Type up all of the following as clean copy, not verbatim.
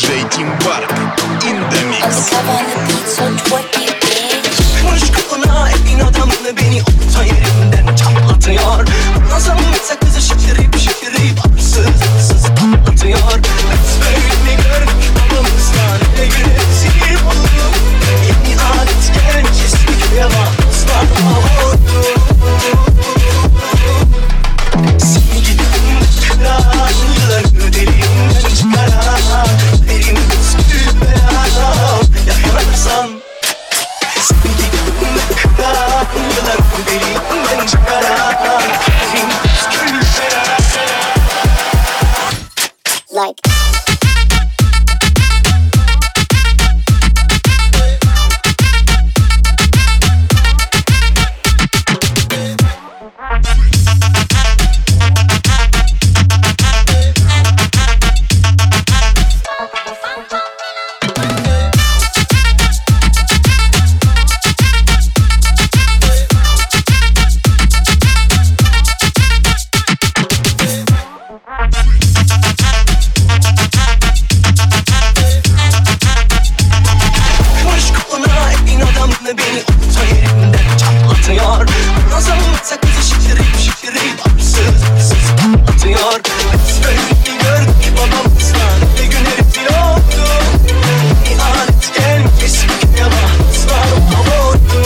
диджей Тим Барк in the mix. Aşkına evin adamını beni orta yerinden çatlatıyor. Anlasamıyorsa kızı şişirip arsız patlatıyor. Besbelli gördük babamızdan ne yönetim oldu. Yeni adet gelmiş eski köye bağımızdan oldu. Seni gidin kıran yılları derinden çıkaran derin püskül beyaz yakarsan. Seni gidin kıran yılları derinden çıkaran derin püskül beyaz. Like Beni orta yerinden çatlatıyor. Anlasamıyorsa kızı şişirip arsız patlatıyor. Besbelli gördük babamızdan ne gün herif yoktu. İhanet gelmiş eski yalanızdan oldu.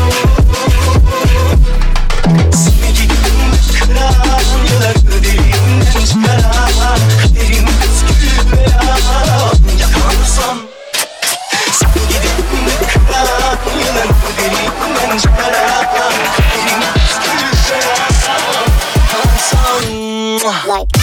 Seni gidin kıran yılları derinden çıkaran derin püskül beyaz yakansan. Seni gidin kıran yılları derinden çıkaran derin püskül beyaz yakansan. like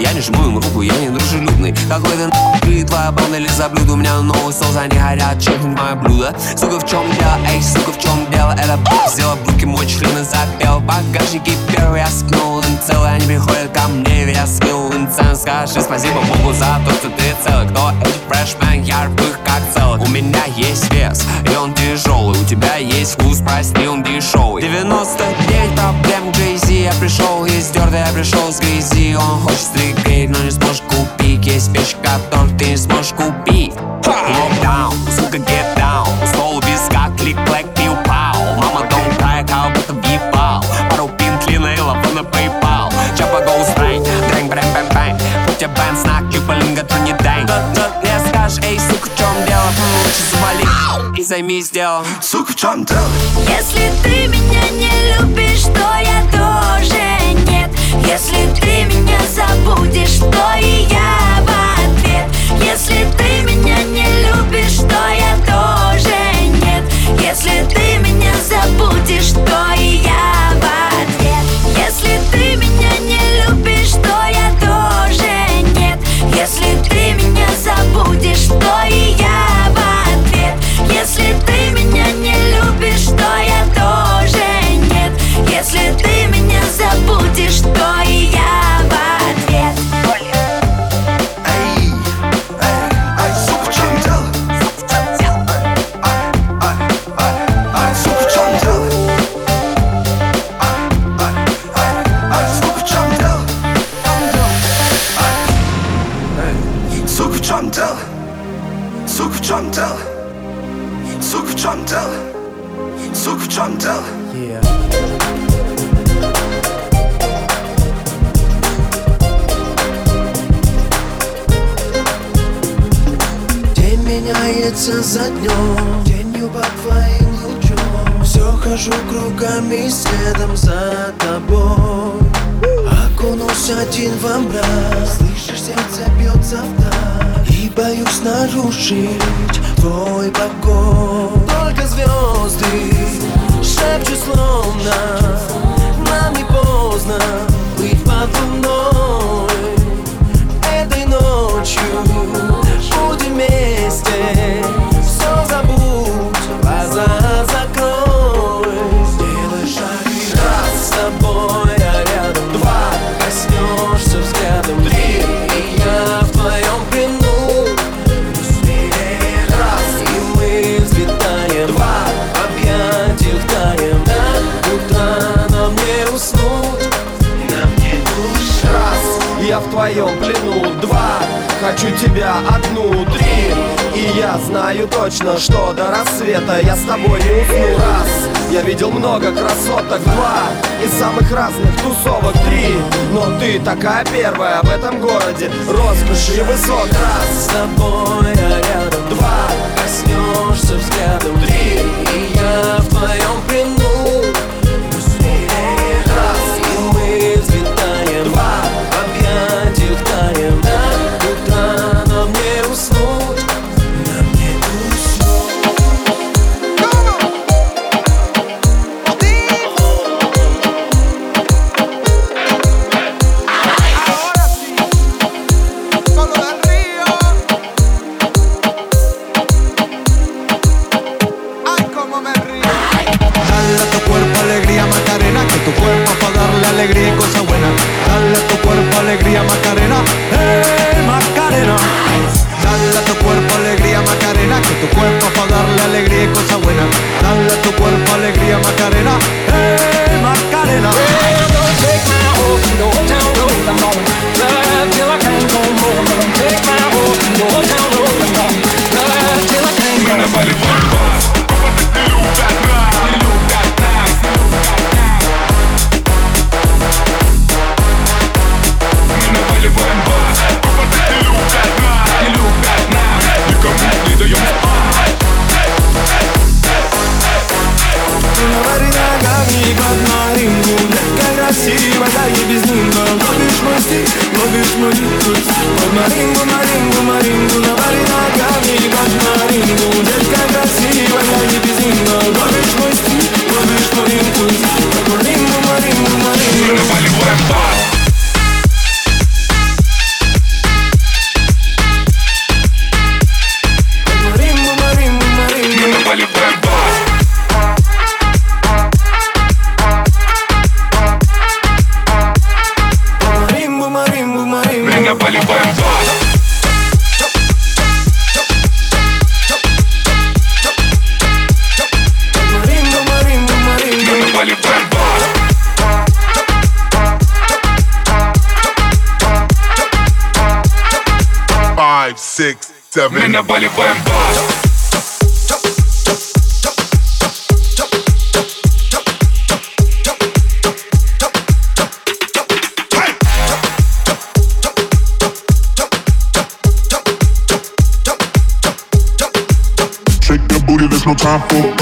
Я не жму им руку, я не дружелюбный. Какой-то ты, твоя банда или за блюдо. У меня новый соус, они горят, чекнуть мое блюдо. Сука, в чем дело, эй, сука, в чем дело? Это сделал брюки, мой член и запел. Багажники первый я скнул, один целый. Они приходят ко мне, я скинул инцен. Скажи спасибо Богу за то, что ты целый. Кто эти фрешмен, я рву их как целый. У меня есть вес, и он тяжелый. У тебя есть вкус, прости, он дешевый. 99 проблем, Jay-Z. Я пришел из дерта, я пришел с грязи. Он хочет стригрейт, но не сможешь купить. Есть вещи, которые ты не сможешь купить. Локдаун, сука, get down. Стол у виска, клик-клэк, пиу-пау. Мама, don't cry, как будто въебал. Пару пин, клина и лапа на PayPal. Чапа goes bang, дрэнг, брэм, бэм, бэм. Путь я бэм, знак, юбалинга, трудни дэнг. Мне скажешь, эй, сука, в чем дело? Лучше завали и займись делом. Сука, в чем дело? Если ты меня не любишь, то я тоже нет. Если ты меня забудешь, то и я в ответ. Если ты меня не любишь, то я тоже нет. Если ты меня забудешь, то и я в ответ. Если ты меня не любишь, то я тоже нет. Если ты меня забудешь, то и я в ответ. Если ты меня не любишь, то я тоже нет. Если ты меня забудешь, то и я в ответ. Эй, сука, в чем дело? Сука, в чем дело? Сука, в чем дело? Сука, в чем дело? Сука, в чем дело? Сука, в чем дело? Сука, в чем дело? День меняется за днем, тенью под твоим лучом. Все хожу кругами, следом за тобой. Окунусь один во мрак, слышишь, сердце бьется вдаль. И боюсь нарушить твой покой. Только звезды шепчут словно нам не поздно быть под луной. Этой ночью будем вместе. Все забудь, глаза закрой. Сделай шаг и раз, с тобой я рядом. Два, коснешься взглядом. Три, и я в твоем плену. Быстрее раз, и мы взлетаем. Два, в объятиях таем. До утра нам не уснуть. Нам не уж раз, я в твоем плену. Два, хочу тебя одну. Три, и я знаю точно, что до рассвета я с тобой не усну. Раз, я видел много красоток. Два, из самых разных тусовок. Три, но ты такая первая в этом городе, роскоши и высот. Раз, с тобой я рядом. Два, коснешься взглядом. Три, и я в твоем плену. Быстрее раз, и мы взлетаем. Два, в объятиях таем. До утра нам не уснуть. Нам не уснуть. Ahora sí, solo del río. Ay, cómo me río. Dale a tu cuerpo alegría, Macarena, que tu cuerpo pa' darle alegría y cosas buenas. Dale a tu cuerpo alegría, Macarena, Macarena. Dale a tu cuerpo alegría, Macarena, que tu cuerpo pa' darle alegría y cosas buenas. Dale a tu cuerpo alegría, Macarena, Macarena. Take my horse to the old town road, I'm gonna ride till I can't go more. I'm gonna take my horse to the old town road, I'm gonna ride till I can't go more. Мы на поле наливаем бар. Мы наливаем бар. 5, 6, 7. Мы наливаем бар. Shake your booty, there's no time for